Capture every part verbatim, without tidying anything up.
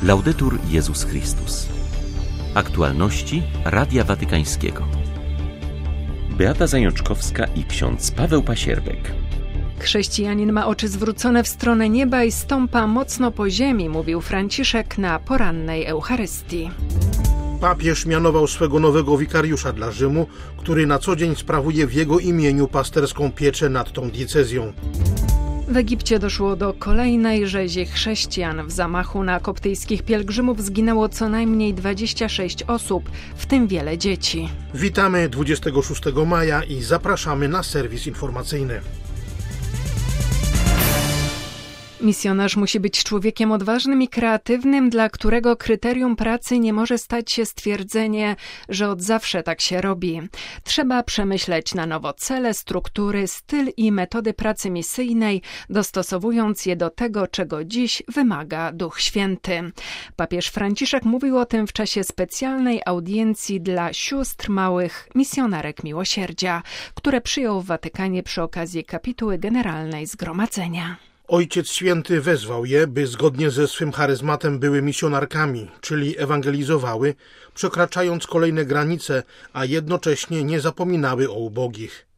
Laudetur Jezus Chrystus. Aktualności Radia Watykańskiego. Beata Zajączkowska i ksiądz Paweł Pasierbek. Chrześcijanin ma oczy zwrócone w stronę nieba i stąpa mocno po ziemi, mówił Franciszek na porannej Eucharystii. Papież mianował swego nowego wikariusza dla Rzymu, który na co dzień sprawuje w jego imieniu pasterską pieczę nad tą diecezją. W Egipcie doszło do kolejnej rzezi chrześcijan. W zamachu na koptyjskich pielgrzymów zginęło co najmniej dwadzieścia sześć osób, w tym wiele dzieci. Witamy dwudziestego szóstego maja i zapraszamy na serwis informacyjny. Misjonarz musi być człowiekiem odważnym i kreatywnym, dla którego kryterium pracy nie może stać się stwierdzenie, że od zawsze tak się robi. Trzeba przemyśleć na nowo cele, struktury, styl i metody pracy misyjnej, dostosowując je do tego, czego dziś wymaga Duch Święty. Papież Franciszek mówił o tym w czasie specjalnej audiencji dla sióstr małych misjonarek miłosierdzia, które przyjął w Watykanie przy okazji kapituły generalnej Zgromadzenia. Ojciec Święty wezwał je, by zgodnie ze swym charyzmatem były misjonarkami, czyli ewangelizowały, przekraczając kolejne granice, a jednocześnie nie zapominały o ubogich.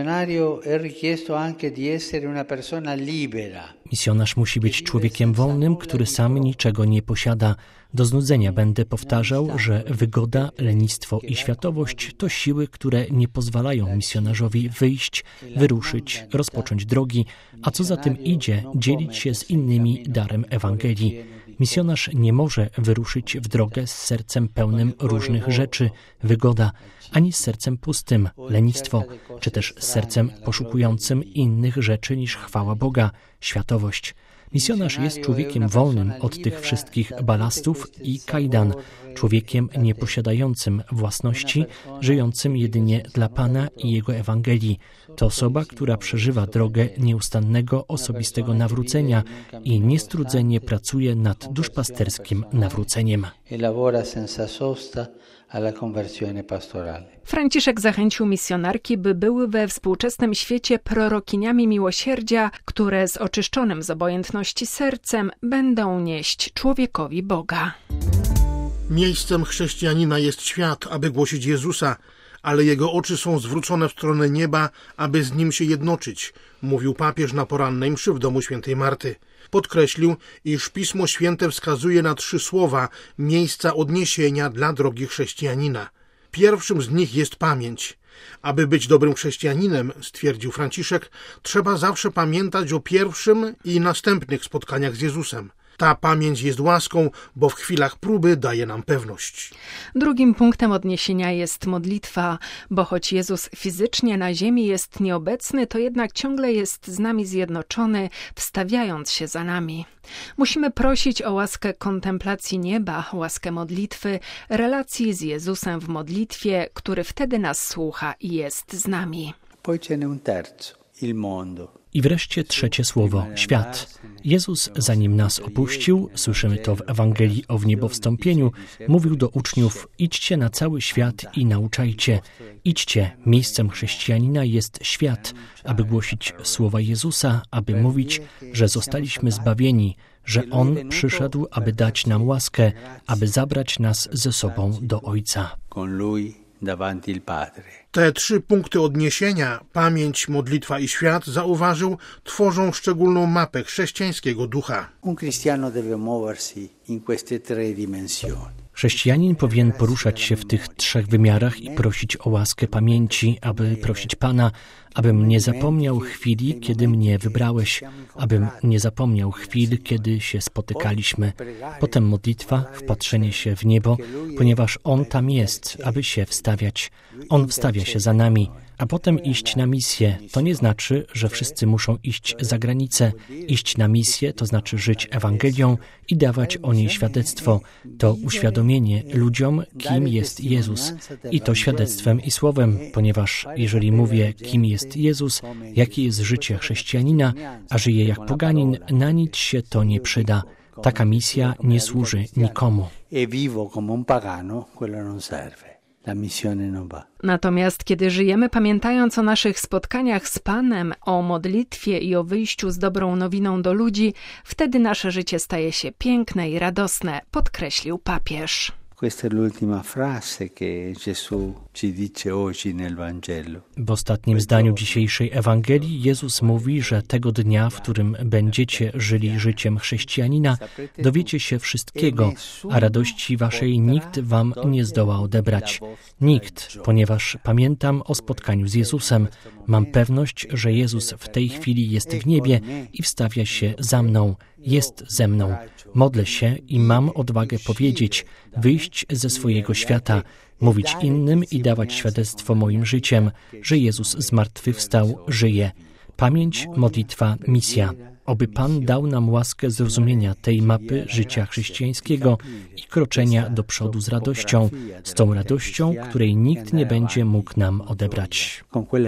Misjonarz musi być człowiekiem wolnym, który sam niczego nie posiada. Do znudzenia będę powtarzał, że wygoda, lenistwo i światowość to siły, które nie pozwalają misjonarzowi wyjść, wyruszyć, rozpocząć drogi, a co za tym idzie, dzielić się z innymi darem Ewangelii. Misjonarz nie może wyruszyć w drogę z sercem pełnym różnych rzeczy, wygoda, ani z sercem pustym, lenistwo, czy też z sercem poszukującym innych rzeczy niż chwała Boga, światowość. Misjonarz jest człowiekiem wolnym od tych wszystkich balastów i kajdan, człowiekiem nieposiadającym własności, żyjącym jedynie dla Pana i Jego Ewangelii. To osoba, która przeżywa drogę nieustannego, osobistego nawrócenia i niestrudzenie pracuje nad duszpasterskim nawróceniem. Franciszek zachęcił misjonarki, by były we współczesnym świecie prorokiniami miłosierdzia, które z oczyszczonym z obojętności sercem będą nieść człowiekowi Boga. Miejscem chrześcijanina jest świat, aby głosić Jezusa, ale jego oczy są zwrócone w stronę nieba, aby z nim się jednoczyć, mówił papież na porannej mszy w domu świętej Marty. Podkreślił, iż Pismo Święte wskazuje na trzy słowa, miejsca odniesienia dla drogi chrześcijanina. Pierwszym z nich jest pamięć. Aby być dobrym chrześcijaninem, stwierdził Franciszek, trzeba zawsze pamiętać o pierwszym i następnych spotkaniach z Jezusem. Ta pamięć jest łaską, bo w chwilach próby daje nam pewność. Drugim punktem odniesienia jest modlitwa, bo choć Jezus fizycznie na ziemi jest nieobecny, to jednak ciągle jest z nami zjednoczony, wstawiając się za nami. Musimy prosić o łaskę kontemplacji nieba, łaskę modlitwy, relacji z Jezusem w modlitwie, który wtedy nas słucha i jest z nami. Poi ce n'è un terzo, il mondo. I wreszcie trzecie słowo, świat. Jezus, zanim nas opuścił, słyszymy to w Ewangelii o wniebowstąpieniu, mówił do uczniów: idźcie na cały świat i nauczajcie. Idźcie, miejscem chrześcijanina jest świat, aby głosić słowa Jezusa, aby mówić, że zostaliśmy zbawieni, że On przyszedł, aby dać nam łaskę, aby zabrać nas ze sobą do Ojca. Te trzy punkty odniesienia, pamięć, modlitwa i świat, zauważył, tworzą szczególną mapę chrześcijańskiego ducha. Chrześcijanin powinien poruszać się w tych trzech wymiarach i prosić o łaskę pamięci, aby prosić Pana, abym nie zapomniał chwili, kiedy mnie wybrałeś, abym nie zapomniał chwil, kiedy się spotykaliśmy. Potem modlitwa, wpatrzenie się w niebo, ponieważ On tam jest, aby się wstawiać. On wstawia się za nami. A potem iść na misję. To nie znaczy, że wszyscy muszą iść za granicę. Iść na misję to znaczy żyć Ewangelią i dawać o niej świadectwo. To uświadomienie ludziom, kim jest Jezus. I to świadectwem i słowem, ponieważ jeżeli mówię, kim jest Jezus, jakie jest życie chrześcijanina, a żyje jak poganin, na nic się to nie przyda. Taka misja nie służy nikomu. Natomiast kiedy żyjemy pamiętając o naszych spotkaniach z Panem, o modlitwie i o wyjściu z dobrą nowiną do ludzi, wtedy nasze życie staje się piękne i radosne, podkreślił papież. W ostatnim zdaniu dzisiejszej Ewangelii Jezus mówi, że tego dnia, w którym będziecie żyli życiem chrześcijanina, dowiecie się wszystkiego, a radości waszej nikt wam nie zdoła odebrać. Nikt, ponieważ pamiętam o spotkaniu z Jezusem. Mam pewność, że Jezus w tej chwili jest w niebie i wstawia się za mną. Jest ze mną. Modlę się i mam odwagę powiedzieć, wyjść ze swojego świata, mówić innym i dawać świadectwo moim życiem, że Jezus zmartwychwstał, żyje. Pamięć, modlitwa, misja. Oby Pan dał nam łaskę zrozumienia tej mapy życia chrześcijańskiego i kroczenia do przodu z radością, z tą radością, której nikt nie będzie mógł nam odebrać.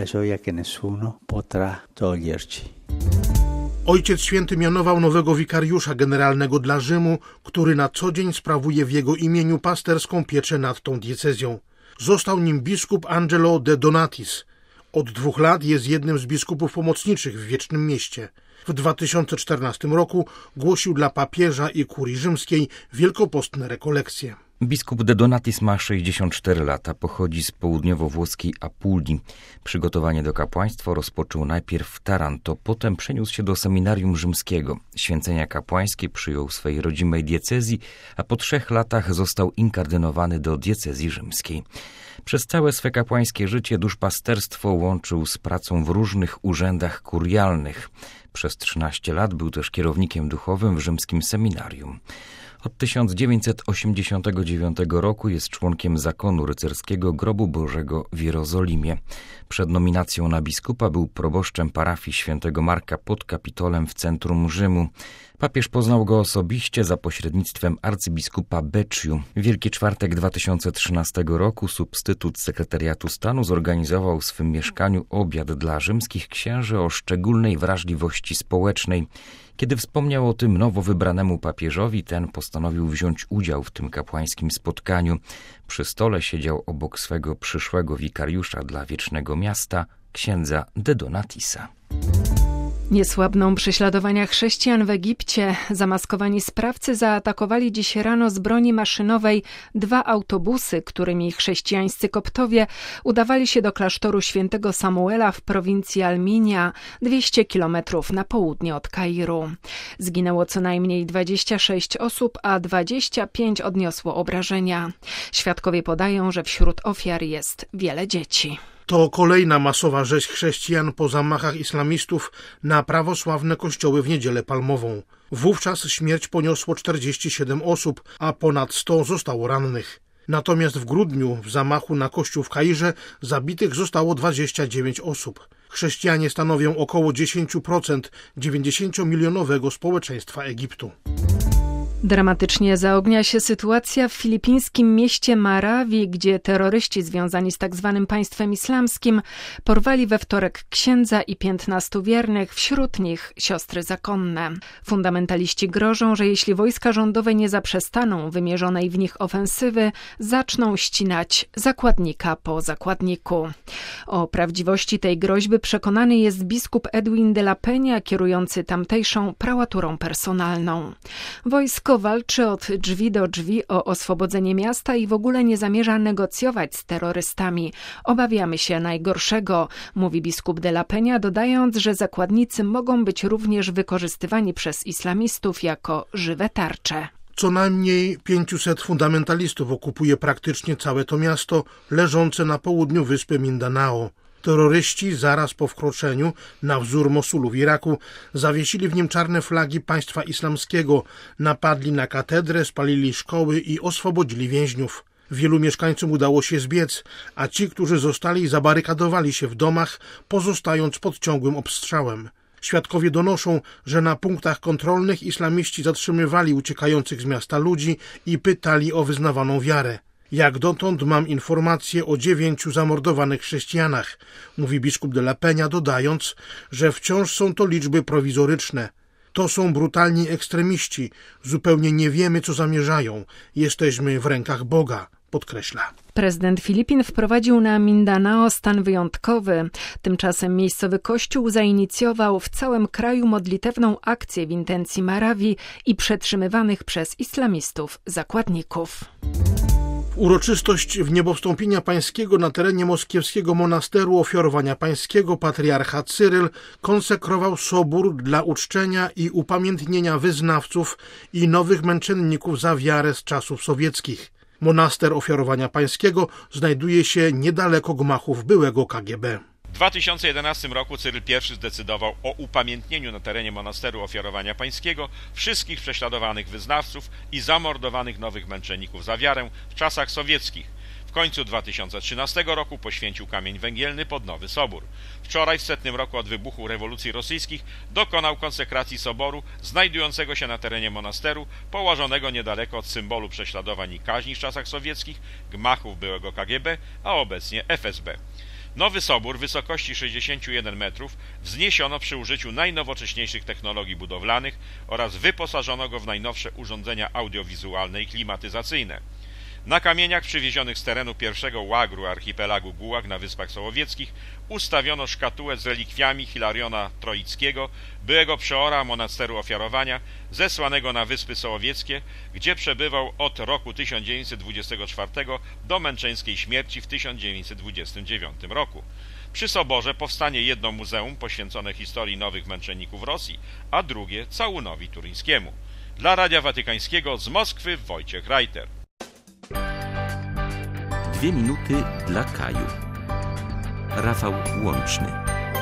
Ojciec Święty mianował nowego wikariusza generalnego dla Rzymu, który na co dzień sprawuje w jego imieniu pasterską pieczę nad tą diecezją. Został nim biskup Angelo de Donatis. Od dwóch lat jest jednym z biskupów pomocniczych w Wiecznym Mieście. W dwa tysiące czternastym roku głosił dla papieża i kurii rzymskiej wielkopostne rekolekcje. Biskup de Donatis ma sześćdziesiąt cztery lata, pochodzi z południowo-włoskiej Apulii. Przygotowanie do kapłaństwa rozpoczął najpierw w Taranto, potem przeniósł się do seminarium rzymskiego. Święcenia kapłańskie przyjął w swej rodzimej diecezji, a po trzech latach został inkardynowany do diecezji rzymskiej. Przez całe swe kapłańskie życie duszpasterstwo łączył z pracą w różnych urzędach kurialnych. Przez trzynaście lat był też kierownikiem duchowym w rzymskim seminarium. Od tysiąc dziewięćset osiemdziesiątego dziewiątego roku jest członkiem zakonu rycerskiego Grobu Bożego w Jerozolimie. Przed nominacją na biskupa był proboszczem parafii świętego Marka pod Kapitolem w centrum Rzymu. Papież poznał go osobiście za pośrednictwem arcybiskupa Becciu. W Wielki Czwartek dwa tysiące trzynastego roku substytut sekretariatu stanu zorganizował w swym mieszkaniu obiad dla rzymskich księży o szczególnej wrażliwości społecznej. Kiedy wspomniał o tym nowo wybranemu papieżowi, ten postanowił wziąć udział w tym kapłańskim spotkaniu. Przy stole siedział obok swego przyszłego wikariusza dla Wiecznego Miasta, księdza de Donatisa. Nie słabną prześladowania chrześcijan w Egipcie. Zamaskowani sprawcy zaatakowali dziś rano z broni maszynowej dwa autobusy, którymi chrześcijańscy koptowie udawali się do klasztoru świętego Samuela w prowincji Alminia, dwieście kilometrów na południe od Kairu. Zginęło co najmniej dwadzieścia sześć osób, a dwadzieścia pięć odniosło obrażenia. Świadkowie podają, że wśród ofiar jest wiele dzieci. To kolejna masowa rzeź chrześcijan po zamachach islamistów na prawosławne kościoły w Niedzielę Palmową. Wówczas śmierć poniosło czterdzieści siedem osób, a ponad sto zostało rannych. Natomiast w grudniu w zamachu na kościół w Kairze zabitych zostało dwadzieścia dziewięć osób. Chrześcijanie stanowią około dziesięć procent dziewięćdziesięciomilionowego społeczeństwa Egiptu. Dramatycznie zaognia się sytuacja w filipińskim mieście Marawi, gdzie terroryści związani z tzw. państwem islamskim porwali we wtorek księdza i piętnastu wiernych, wśród nich siostry zakonne. Fundamentaliści grożą, że jeśli wojska rządowe nie zaprzestaną wymierzonej w nich ofensywy, zaczną ścinać zakładnika po zakładniku. O prawdziwości tej groźby przekonany jest biskup Edwin de la Peña, kierujący tamtejszą prałaturą personalną. Wojsko walczy od drzwi do drzwi o oswobodzenie miasta i w ogóle nie zamierza negocjować z terrorystami. Obawiamy się najgorszego, mówi biskup de la Peña, dodając, że zakładnicy mogą być również wykorzystywani przez islamistów jako żywe tarcze. Co najmniej pięciuset fundamentalistów okupuje praktycznie całe to miasto leżące na południu wyspy Mindanao. Terroryści zaraz po wkroczeniu, na wzór Mosulu w Iraku, zawiesili w nim czarne flagi państwa islamskiego, napadli na katedrę, spalili szkoły i oswobodzili więźniów. Wielu mieszkańcom udało się zbiec, a ci, którzy zostali, zabarykadowali się w domach, pozostając pod ciągłym obstrzałem. Świadkowie donoszą, że na punktach kontrolnych islamiści zatrzymywali uciekających z miasta ludzi i pytali o wyznawaną wiarę. Jak dotąd mam informacje o dziewięciu zamordowanych chrześcijanach, mówi biskup de la Peña, dodając, że wciąż są to liczby prowizoryczne. To są brutalni ekstremiści, zupełnie nie wiemy, co zamierzają. Jesteśmy w rękach Boga, podkreśla. Prezydent Filipin wprowadził na Mindanao stan wyjątkowy. Tymczasem miejscowy kościół zainicjował w całym kraju modlitewną akcję w intencji Marawi i przetrzymywanych przez islamistów zakładników. Uroczystość wniebowstąpienia pańskiego na terenie moskiewskiego monasteru Ofiarowania Pańskiego patriarcha Cyryl konsekrował sobór dla uczczenia i upamiętnienia wyznawców i nowych męczenników za wiarę z czasów sowieckich. Monaster Ofiarowania Pańskiego znajduje się niedaleko gmachów byłego K G B. W dwa tysiące jedenastym roku Cyryl I zdecydował o upamiętnieniu na terenie Monasteru Ofiarowania Pańskiego wszystkich prześladowanych wyznawców i zamordowanych nowych męczenników za wiarę w czasach sowieckich. W końcu dwa tysiące trzynastego roku poświęcił kamień węgielny pod nowy sobór. Wczoraj, w setnym roku od wybuchu rewolucji rosyjskich, dokonał konsekracji soboru znajdującego się na terenie monasteru, położonego niedaleko od symbolu prześladowań i kaźni w czasach sowieckich, gmachów byłego K G B, a obecnie F S B. Nowy sobór wysokości sześćdziesiąt jeden metrów wzniesiono przy użyciu najnowocześniejszych technologii budowlanych oraz wyposażono go w najnowsze urządzenia audiowizualne i klimatyzacyjne. Na kamieniach przywiezionych z terenu pierwszego łagru archipelagu Gułag na Wyspach Sołowieckich ustawiono szkatułę z relikwiami Hilariona Troickiego, byłego przeora monasteru Ofiarowania, zesłanego na Wyspy Sołowieckie, gdzie przebywał od roku tysiąc dziewięćset dwudziestego czwartego do męczeńskiej śmierci w tysiąc dziewięćset dwudziestym dziewiątym roku. Przy soborze powstanie jedno muzeum poświęcone historii nowych męczenników Rosji, a drugie całunowi turyńskiemu. Dla Radia Watykańskiego z Moskwy Wojciech Reiter. Dwie minuty dla Kaju. Rafał Łączny.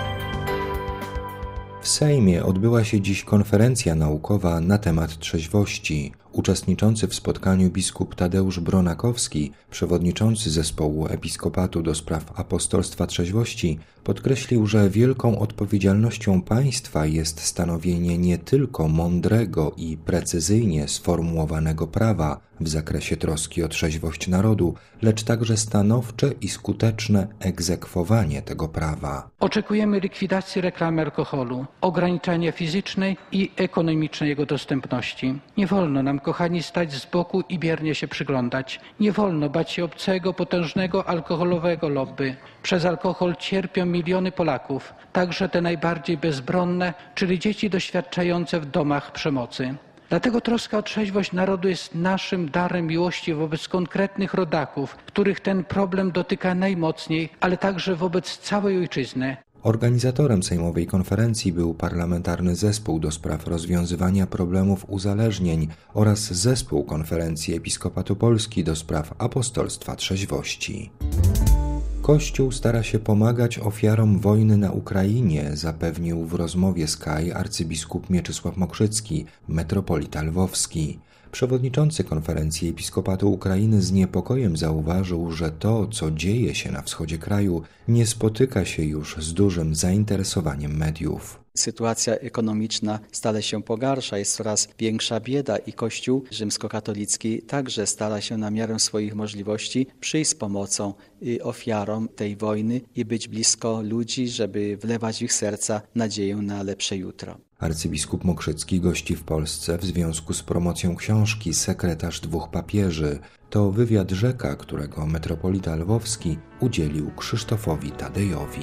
W Sejmie odbyła się dziś konferencja naukowa na temat trzeźwości. Uczestniczący w spotkaniu biskup Tadeusz Bronakowski, przewodniczący zespołu Episkopatu do spraw apostolstwa trzeźwości, podkreślił, że wielką odpowiedzialnością państwa jest stanowienie nie tylko mądrego i precyzyjnie sformułowanego prawa w zakresie troski o trzeźwość narodu, lecz także stanowcze i skuteczne egzekwowanie tego prawa. Oczekujemy likwidacji reklamy alkoholu, ograniczania fizycznej i ekonomicznej jego dostępności. Nie wolno nam, kochani, stać z boku i biernie się przyglądać. Nie wolno bać się obcego, potężnego alkoholowego lobby. Przez alkohol cierpią miliony Polaków, także te najbardziej bezbronne, czyli dzieci doświadczające w domach przemocy. Dlatego troska o trzeźwość narodu jest naszym darem miłości wobec konkretnych rodaków, których ten problem dotyka najmocniej, ale także wobec całej ojczyzny. Organizatorem sejmowej konferencji był Parlamentarny Zespół do spraw rozwiązywania problemów uzależnień oraz Zespół Konferencji Episkopatu Polski do spraw apostolstwa trzeźwości. Kościół stara się pomagać ofiarom wojny na Ukrainie, zapewnił w rozmowie z K A I arcybiskup Mieczysław Mokrzycki, metropolita lwowski. Przewodniczący Konferencji Episkopatu Ukrainy z niepokojem zauważył, że to, co dzieje się na wschodzie kraju, nie spotyka się już z dużym zainteresowaniem mediów. Sytuacja ekonomiczna stale się pogarsza, jest coraz większa bieda i Kościół rzymskokatolicki także stara się na miarę swoich możliwości przyjść z pomocą ofiarom tej wojny i być blisko ludzi, żeby wlewać w ich serca nadzieję na lepsze jutro. Arcybiskup Mokrzycki gości w Polsce w związku z promocją książki Sekretarz dwóch papieży. To wywiad rzeka, którego metropolita lwowski udzielił Krzysztofowi Tadejowi.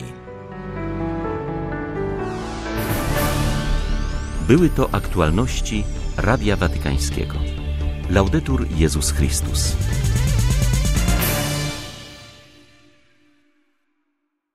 Były to aktualności Radia Watykańskiego. Laudetur Jezus Chrystus.